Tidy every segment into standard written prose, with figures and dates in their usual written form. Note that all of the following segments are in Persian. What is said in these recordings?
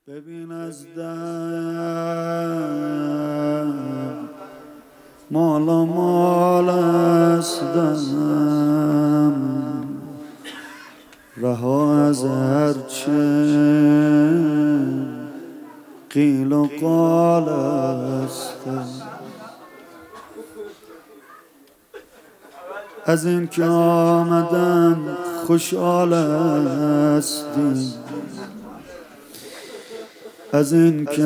ببین از دم مالا مال هستم، رها از هرچه قیل و قال هستم. از این که آمدن خوشحال هستیم، از این که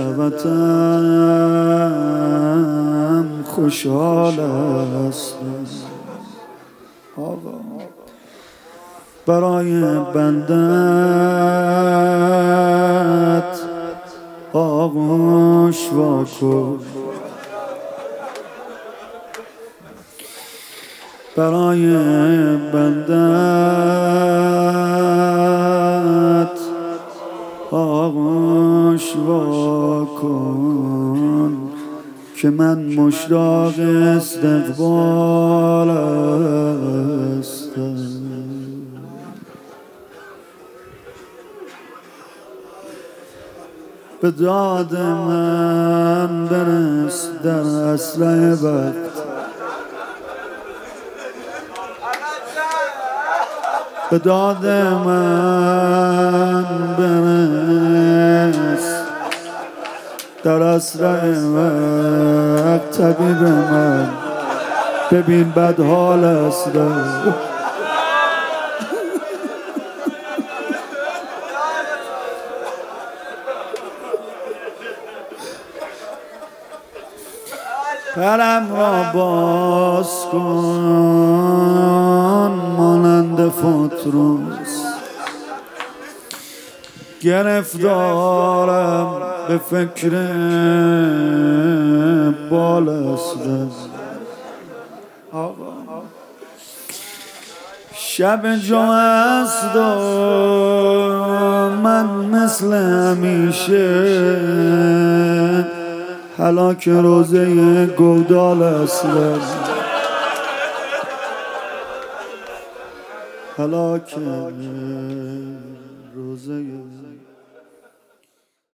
دعوتم خوشحال هستم. آقا برای بندت آغوش واکن، برای بندت آغوش واکن که من مشتاق استقبال هستم. به داد من برس در اسرع وقت، به داد من برس در اسرع وقت. طبیب من ببین بد حال است، پرم را باز کن مانند فتروس، گرفتارم به فکر بال هستم. شب جمعست و من مثل همیشه هلاک روزه گودال هستم، هلاک روزه